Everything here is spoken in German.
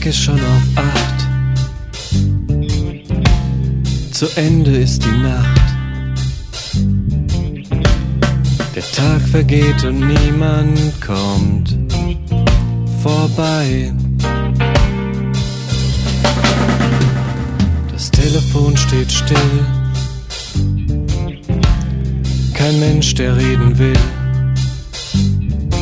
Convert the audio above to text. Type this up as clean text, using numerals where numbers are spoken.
Tag ist schon auf 8. Zu Ende ist die Nacht. Der Tag vergeht und niemand kommt vorbei. Das Telefon steht still. Kein Mensch, der reden will.